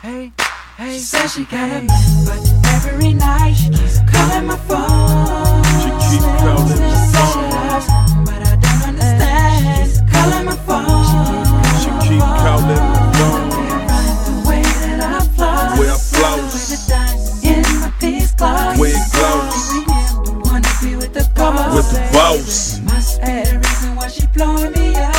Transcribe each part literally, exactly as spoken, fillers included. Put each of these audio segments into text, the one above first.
hey, hey. She said she got a man, but every night she keeps calling my phone. She keep calling my phone. She loves me, but I don't understand. She keeps calling my phone. She keep calling my phone. The way that I floss, The way I floss. with the diamonds in my piece gloss. The way it glows. Wanna be with the boss. With the boss. Must be the reason why she blowing me up.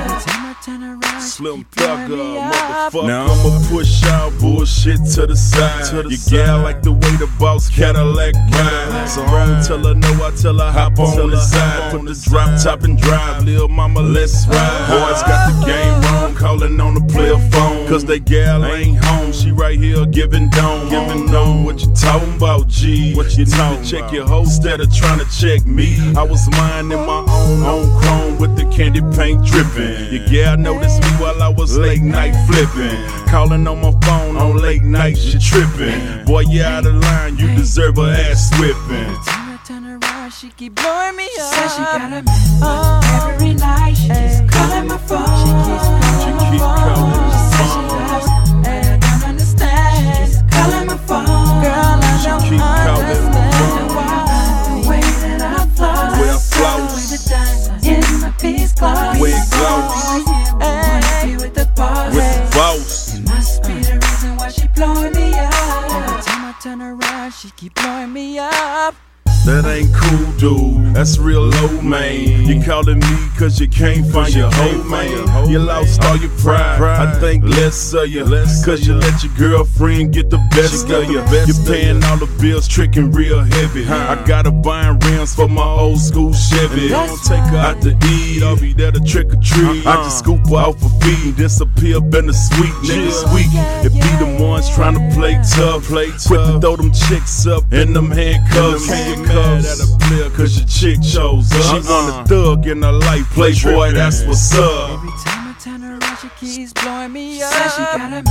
Turn around, Slim Thugger, motherfucker. Now I'ma push all bullshit to the side. To the you gal like the way the boss Cadillac ride. So I don't tell her no, I tell her hop on the side. Put the drop top and drive, lil' mama, let's ride. Boys got the game wrong, calling on the player phone. Cause they gal ain't home, she right here giving dome. Giving dome, what you talking about, G? What you talking check about? Your hoe instead of trying to check me. I was minding my own on chrome with the candy paint dripping. Your gal noticed me while I was late night flipping. Calling on my phone on late nights, you tripping. Boy, you out of line, you deserve a ass whipping. Turn around, she keep blowing me up. She said she got a man, but every night she keeps calling my phone. She keeps calling my phone. She said she loves me, but I don't understand. She keeps calling my phone. Girl, I don't keep calling my phone. The way that I floss, The way I floss. with the diamonds in my piece gloss. The way it glows. Wanna be with the boss. With the boss. It must be the reason why she blowing me up. Every time I turn around, she keep blowing me up. That ain't cool, dude. That's real low, man. You calling me cause you can't find your hoe, man. You lost all your pride. I think less of you. Cause you let your girlfriend get the best of you. You're paying all the bills, tricking real heavy. I gotta buying rims for my old school Chevy. Don't take her out to eat, I'll be there to trick or treat. I just scoop her out for feed, disappear been the sweet. Niggas weak, it be the ones trying to play tough. Quick to throw them chicks up in them handcuffs. Mad at a player cause your chick chose up. She want a thug in her life, playboy, that's what's up. Every time I turn around, she keeps blowing me up. She said she got a man,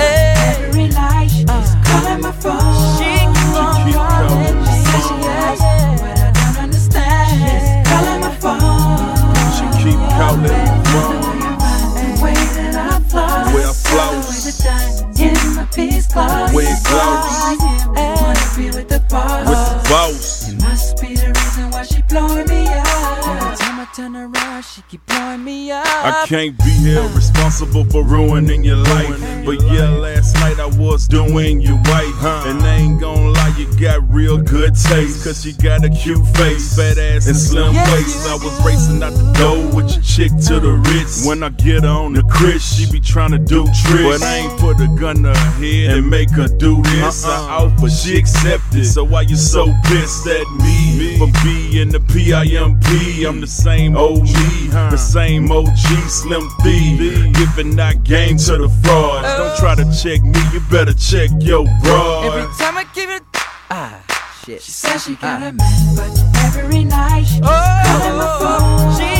every night she keeps calling my phone. She keeps on calling me. She said she loves me, but I don't understand. She keeps calling my phone. She keep calling my phone. The way that I floss, The way I floss. with the diamonds in my piece gloss. The way it glows. Wanna be with the boss. With the boss. Must be the reason why she blowing me up. Every time I turn around, she keep blowing me up. I can't be held responsible for ruining your life. But yeah, last night I was doing you right. And I ain't gon' lie, you got real good taste. Cause you got a cute face, fat ass and slim waist. I was racing out the door with your chick to the Ritz. When I get her on the Chris, she be trying to do tricks. But I ain't put a gun to her head and make her do this. I offer, she accepted. So why you so pissed at me? For being the P I M P, I'm the same old me, the same O G Slim Thief, giving that game to the frauds. Don't try to check me, you better check your broad. Every time I give it, ah, shit. She said she got a man, but every night she keeps calling my phone. She